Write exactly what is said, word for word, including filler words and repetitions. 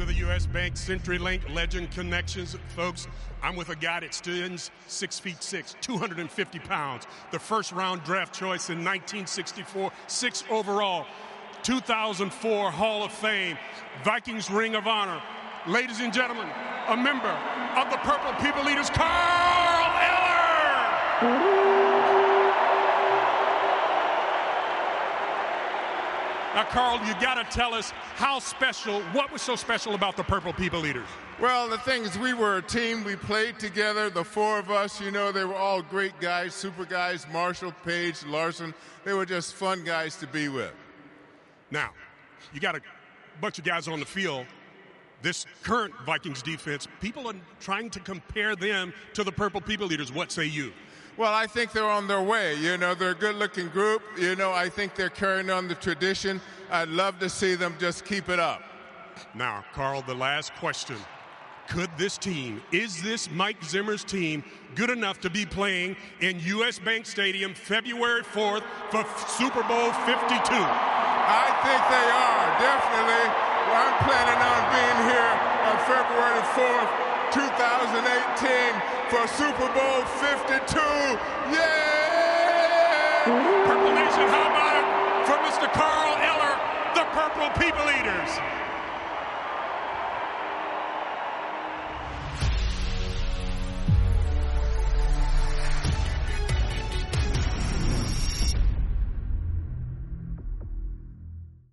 to the U S Bank CenturyLink Legend Connections. Folks, I'm with a guy that stands six feet six, two hundred fifty pounds. The first round draft choice in nineteen sixty-four, six overall, two thousand four Hall of Fame, Vikings Ring of Honor. Ladies and gentlemen, a member of the Purple People Eaters, Carl Eller! Now, Carl, you got to tell us how special, what was so special about the Purple People Eaters? Well, the thing is, we were a team. We played together, the four of us. You know, they were all great guys, super guys, Marshall, Page, Larson. They were just fun guys to be with. Now, you got a bunch of guys on the field. This current Vikings defense, people are trying to compare them to the Purple People Eaters. What say you? Well, I think they're on their way. You know, they're a good-looking group. You know, I think they're carrying on the tradition. I'd love to see them just keep it up. Now, Carl, the last question. Could this team, is this Mike Zimmer's team, good enough to be playing in U S Bank Stadium February fourth for Super Bowl fifty-two? I think they are, definitely. Well, I'm planning on being here on February fourth, two thousand eighteen for Super Bowl fifty-two. Yeah! Purple Nation, how about it for Mister Carl Eller, the Purple People Eaters?